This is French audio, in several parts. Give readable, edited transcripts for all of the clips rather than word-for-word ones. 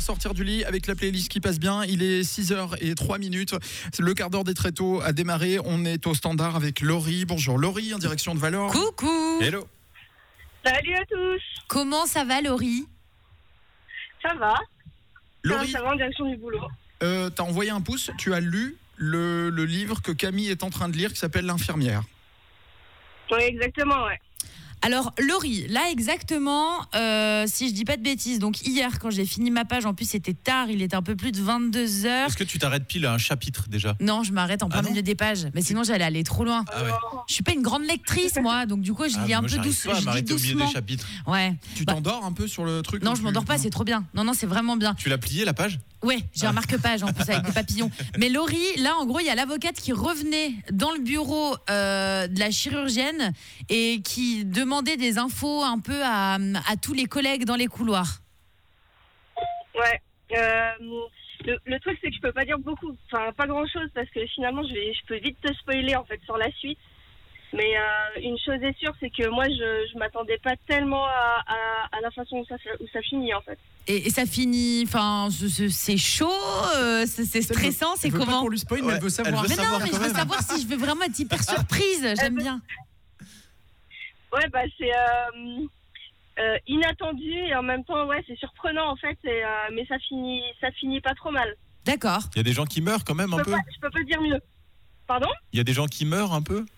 sortir du lit avec la playlist qui passe bien. Il est 6h03. Le quart d'heure des tréteaux a démarré. On est au standard avec Laurie. Bonjour Laurie, en direction de Valor. Coucou. Hello. Salut à tous. Comment ça va, Laurie? Ça va? Laurie, Ça va en direction du boulot. t'as envoyé un pouce. Tu as lu le livre que Camille est en train de lire qui s'appelle L'infirmière. Oui, exactement, ouais. Alors, Laurie, là exactement, si je dis pas de bêtises, donc hier, quand j'ai fini ma page, en plus c'était tard, il était un peu plus de 22h. Est-ce que tu t'arrêtes pile à un chapitre déjà? Non, je m'arrête en plein milieu des pages, mais sinon j'allais aller trop loin. Ah ouais. Je suis pas une grande lectrice, moi, donc du coup, je lis un peu doucement. Je Je lis m'arrêter au milieu doucement. des chapitres. Ouais. Tu t'endors un peu sur le truc? Non, ou je m'endors pas, c'est trop bien. Non, c'est vraiment bien. Tu l'as plié la page? Ouais, j'ai un marque-page en plus avec des papillons. Mais Laurie, là, en gros, il y a l'avocate qui revenait dans le bureau de la chirurgienne et qui demandait des infos un peu à tous les collègues dans les couloirs. Ouais. Le truc, c'est que je peux pas dire beaucoup, enfin pas grand-chose, parce que finalement, je peux vite te spoiler en fait sur la suite. Mais une chose est sûre, c'est que moi, je m'attendais pas tellement à la façon où ça finit en fait. Et ça finit, enfin, c'est chaud, c'est stressant, c'est Elle veut pas comment? qu'on lui spoil, mais elle veut savoir. Mais non, mais je veux savoir si je veux vraiment être hyper surprise, j'aime bien. Ouais, bah c'est inattendu et en même temps, ouais, c'est surprenant en fait. Mais ça finit pas trop mal. D'accord. Il y a des gens qui meurent quand même un peu. Je peux pas dire mieux. Pardon? Il y a des gens qui meurent un peu.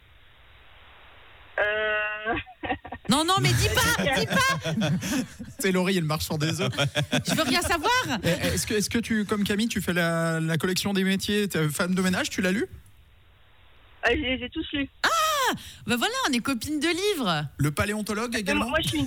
Non, mais dis pas. C'est Laurie, elle marche sur des œufs. Je veux rien savoir. Est-ce que tu, comme Camille, tu fais la collection des métiers, t'es femme de ménage, tu l'as lu? Je les ai tous lus. Bah voilà, on est copines de livres. Le paléontologue également? Moi, je suis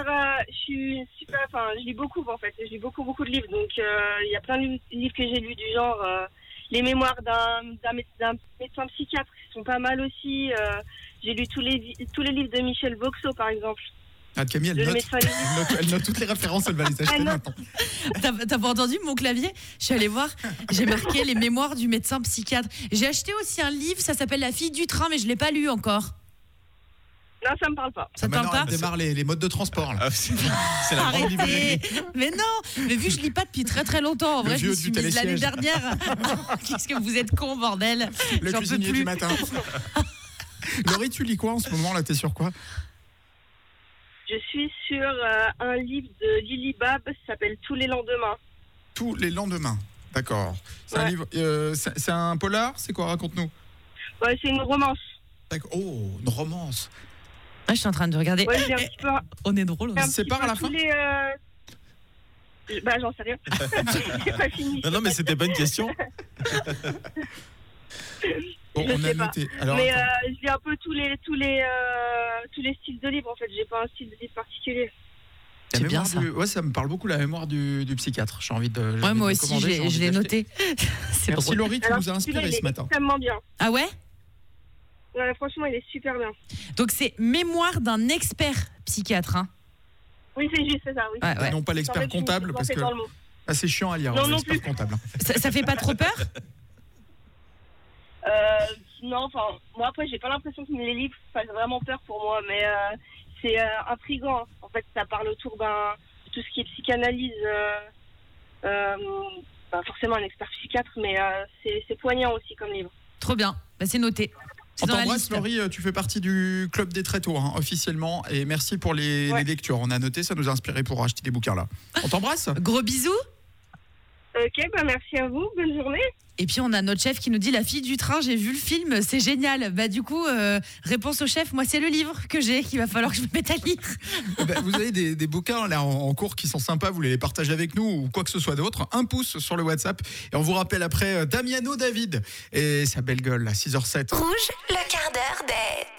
je lis beaucoup en fait. Je lis beaucoup de livres. Donc, il y a plein de livres que j'ai lus du genre les mémoires d'un médecin psychiatre qui sont pas mal aussi. J'ai lu tous les livres de Michel Boxeau, par exemple. Ah, Camille, elle note toutes les références, elle va les acheter maintenant. T'as pas entendu mon clavier? Je suis allée voir, j'ai marqué les mémoires du médecin psychiatre. J'ai acheté aussi un livre, ça s'appelle La fille du train, mais je l'ai pas lu encore. Non, ça me parle pas. Ça te parle pas? Elle démarre les modes de transport. Là. C'est la grande librairie. Mais non, mais vu que je lis pas depuis très très longtemps, en vrai, je me suis mise l'année dernière. Qu'est-ce que vous êtes con, bordel. Le J'en peux cuisinier plus. du matin. Laurie, tu lis quoi en ce moment là? T'es sur quoi? Je suis sur un livre de Lily Bab, ça s'appelle Tous les lendemains. Tous les lendemains. D'accord. C'est un livre. C'est un polar? C'est quoi? Raconte-nous. Ouais, c'est une romance. D'accord. Oh, une romance. Ah, je suis en train de regarder. Ouais, j'ai un petit peu. On est drôle. un Se séparent à la petit fin? peu Bah, j'en sais rien. J'ai pas fini. Non, mais c'était pas une question. Bon, Je on a sais pas. noté. Alors, Mais attends. je lis un peu tous les styles de livres en fait. J'ai pas un style de livre particulier. La C'est bien, mémoire ça. Ouais, ça me parle beaucoup, la mémoire du psychiatre. J'ai envie de. Ouais, moi aussi, je l'ai noté. C'est Merci drôle. Laurie, tu Alors, nous as celui-là, inspiré il est ce matin. extrêmement bien. Ah ouais? Ouais, franchement, il est super bien. Donc c'est mémoire d'un expert psychiatre, hein? Oui, c'est juste ça, oui. Ouais. Non pas l'expert En fait, je me comptable suis parce lancée que dans le mot. c'est chiant à lire. Non, non l'expert plus. comptable. Ça fait pas trop peur? Non, enfin, moi après, j'ai pas l'impression que les livres fassent vraiment peur pour moi, mais c'est intriguant. En fait, ça parle autour de tout ce qui est psychanalyse. Pas forcément un expert psychiatre, mais c'est poignant aussi comme livre. Trop bien, bah, c'est noté. On C'est dans la t'embrasse liste. Laurie, tu fais partie du club des tréteaux officiellement et merci pour les lectures. On a noté, ça nous a inspiré pour acheter des bouquins là. On t'embrasse. Gros bisous. Ok, bah merci à vous, bonne journée. Et puis on a notre chef qui nous dit La fille du train, j'ai vu le film, c'est génial. Bah du coup, réponse au chef, moi c'est le livre que j'ai qu'il va falloir que je me mette à lire. Vous avez des bouquins là en cours qui sont sympas, vous voulez les partager avec nous ou quoi que ce soit d'autre, un pouce sur le WhatsApp et on vous rappelle après Damiano David et sa belle gueule à 6h07. Rouge, le quart d'heure des